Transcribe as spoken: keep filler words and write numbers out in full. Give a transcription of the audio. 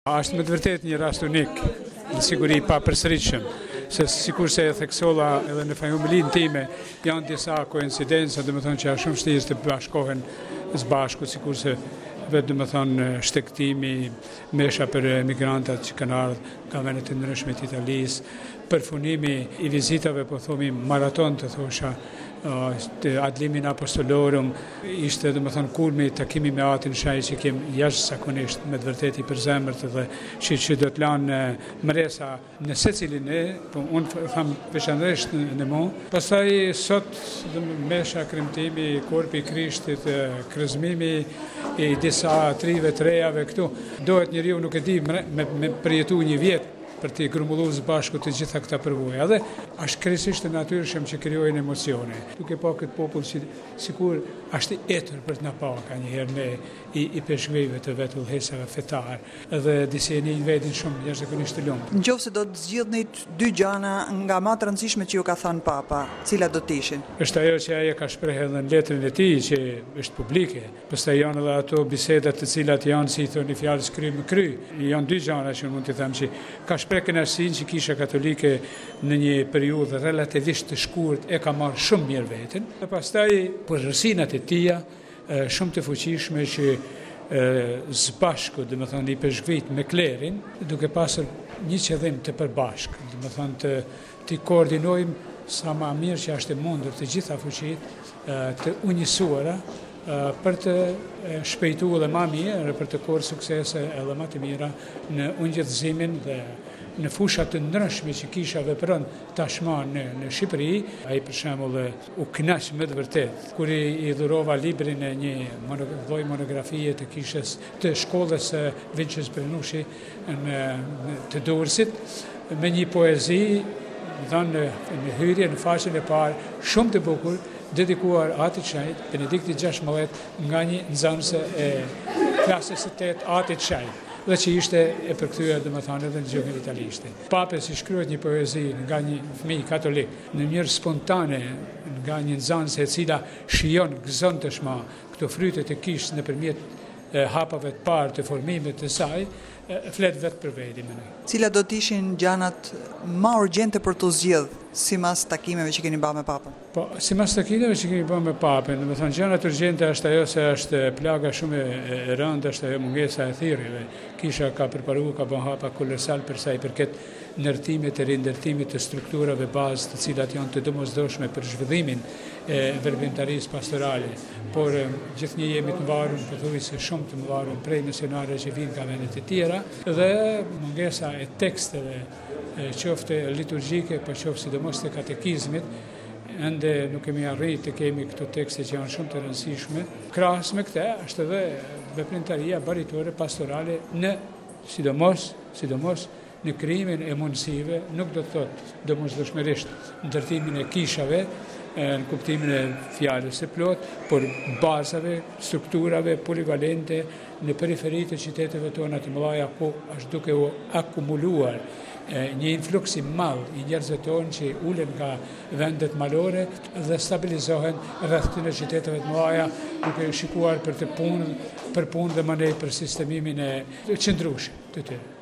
Është me të vërtet një rast unik, në siguri pa përsëritshëm, se sikur se e theksova edhe në familjen time, janë disa koincidenca, do të thonë që është shumë vështirë të bashkohen së bashku, sikur se vetë do të thonë shtektimi, mesha për emigrantat që kanë ardhur nga vende të ndryshme të Italisë, përfunimi i vizitave, po thomi maraton të thosha, adlimin apostolorum, ishte dhe më thonë kulmi takimi me Atin Shaj që kem jashtëzakonisht me të vërtet i përzemërt dhe që, që do të lanë mresa në secilin e, po unë tham veçanërisht në, në mu. Pastaj sot dhe mesha kremtimi, korpi i Krishtit, krëzmimi i disa trive të rejave këtu, dohet njeriu nuk e di me, me, me përjetu një vjet për të grumbulluar së bashku të gjitha këta përvoja. Dhe është krejtësisht e natyrshëm që krijojnë emocione. Duke pa këtë popull që sikur është i etur për të na pa ka një herë ne i, i peshqvejve të vetë udhëhecave fetar dhe disi e një vedin shumë jashtëzakonisht të lumtur. Nëse do të zgjidhni dy gjëna nga më të rëndësishme që ju ka thënë Papa, cilat do të ishin? Është ajo që ai ka shprehur edhe në letrën e tij që është publike. Pastaj janë edhe ato bisedat të cilat janë si thoni fjalës kry me kry. Janë dy gjëra që mund të them që ka shprehur kënaqësinë që Kisha Katolike në një periudhë relativisht të shkurt e ka marrë shumë mirë veten. E pastaj përgjegjësinat e tija shumë të fuqishme që së bashku, dhe më thonë, i peshqvit me klerin, duke pasur një qëllim të përbashkë, dhe më thonë, të, të koordinojmë sa ma mirë që është e mundur të gjitha fuqit të unjësuara për të shpejtu edhe ma mirë, për të korë suksese edhe ma të mira në ungjëtëzimin dhe në fushat të ndryshme që Kisha vepron tashmë në, në Shqipëri. Ai për shembull u kënaq me të vërtet kur i, i dhurova librin e një lloj monografie të Kishës të shkollës Vincenz Prenushi në, në të Durrësit me një poezi dhënë në hyrje në faqen e parë shumë të bukur dedikuar Atit Shajt, Benedikti gjashtëmbëdhjetë nga një nxënëse e klasës së tetë Atit Shajt, dhe që ishte e përkthyer domethënë edhe në gjuhën italishte. Pape si shkruhet një poezi nga një fëmijë katolik në mënyrë spontane nga një nxënëse e cila shijon gëzon të shma këto frytet e kishës nëpërmjet hapave të parë të formimit të saj, flet vetë për veti më. Cilat do të ishin gjanat më urgjente për të zgjedhur sipas takimeve që keni bërë me Papën? Po, sipas takimeve që keni bërë me Papën, do të thonë gjanat urgjente është ajo se është plaga shumë e rëndë, është ajo mungesa e thirrjeve. Kisha ka përparuar, ka bën hapa kolosal për sa i përket ndërtimit e rindërtimit të strukturave bazë të cilat janë të domosdoshme për zhvillimin e veprimtarisë pastorale, por gjithnjë jemi të mbarur, pothuajse shumë të mbarur prej misionarëve që vinë nga vende të tjera dhe mungesa e teksteve qoftë liturgjike, por qoftë sidomos të katekizmit, ende nuk kemi arritë të kemi këto tekste që janë shumë të rëndësishme. Krahas me këtë është edhe veprimtaria baritore pastorale në sidomos, sidomos në krijimin e mundësive, nuk do të thotë domosdoshmërisht ndërtimin e kishave, në kuptimin e fjalës së plot, por bazave, strukturave polivalente në periferitë të qyteteve tona të mëdha ku është duke u akumuluar një influks i madh i njerëzve tonë që ulen nga vendet malore dhe stabilizohen rreth këtyre qyteteve të mëdha duke shikuar për të punë, për punë dhe më nej për sistemimin e qëndrueshëm të tyre.